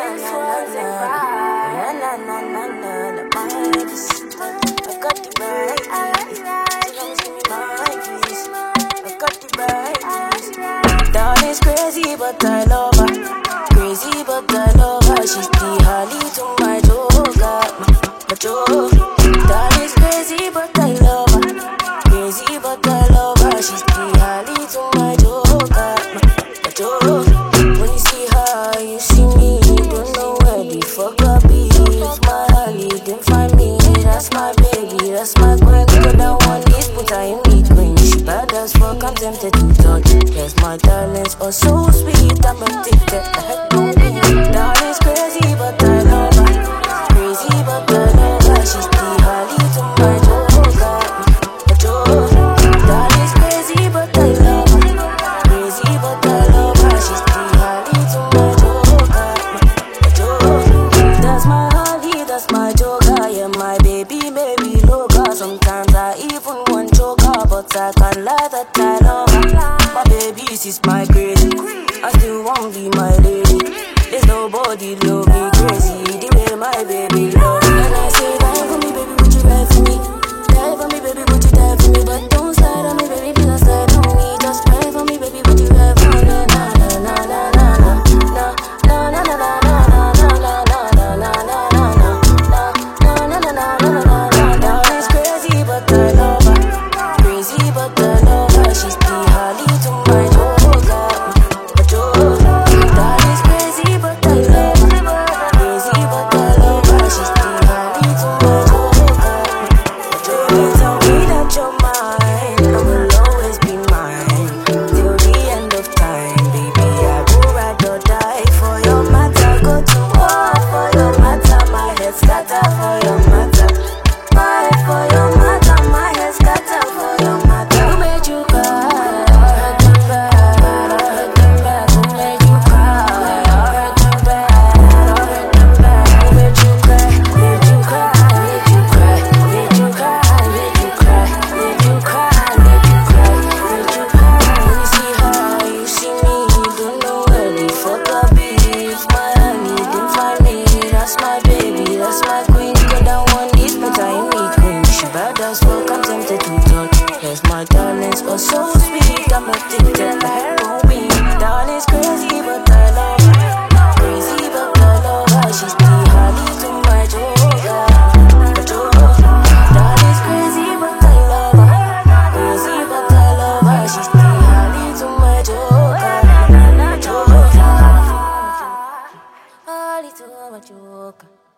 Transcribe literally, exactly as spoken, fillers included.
this wasn't right. Na na na na na, my medicine. I got the right keys. She give me my keys. I got the right keys. Darling's crazy, but I love her. Crazy, but I love her. She's the Harley to my Joker, my Joker. Darling's crazy, but I love her. Crazy, but I love her. She's the Harley to my Joker, my Joker. When you see her, you see me. Don't know where the fuck I be. It's my Harley, didn't find me. That's my baby, that's my queen. Go down one knees, put her in between. She bad as fuck, I'm tempted to touch. Yes, my darlings are so sweet, I'm addicted. Darling's crazy, but I love her. Crazy, but I love her. She's the Harley to my Joker, my Joker. Darling's crazy, but I love her. Crazy, but I love her. She's the Harley to my Joker, my Joker. That's my Harley, that's my Joker. Yeah, my baby, baby, loca. Sometimes I even want Joker, but I can't lie that I love her. My baby, she's my crazy. I still won't be my lady. There's nobody love me crazy the way my baby love me. And I say, die for me, baby, would you ride for me? Die for me, baby, would you die for me? But don't slide on me, baby, please slide on me. Just ride for me, baby, would you ride for me? Na na na na na na na na na na na na na na na na na na. Darling's crazy, but I love her. Crazy, but I love her. She's the Harley to my Joker, my Joker. Darling's crazy, but I love her. Crazy, but I love her. She's the Harley to my Joker, my Joker. Tell me that you're mine, I will always be mine till the end of time, baby. I will ride or die for your matter. Go to war for your matter. My head scatter for your matter. My head for your matter. My head scatter for your matter. Who made you cry? I heard them bad. I heard them bad. Who made you cry? I heard them bad. I heard them bad. Who made you cry? Made you cry? Made you cry? Made you cry? Made you cry? Made you cry? Made you cry? Made you cry? When you see her, you see me. Don't know where the fuck I be. It's my honey, didn't find me. That's my baby, that's my queen. Go down one knees, put her in between. She bad as fuck, I'm tempted to touch. Yes, my darlings are so sweet, I'm addicted to heroin. Darling's crazy, but I love her. Crazy, but I love her. She's the Harley to my Joker, my Joker. Darling's crazy, but I love her. Crazy, but I love her. She's the Harley to my Joker, my Joker. Harley to my Joker.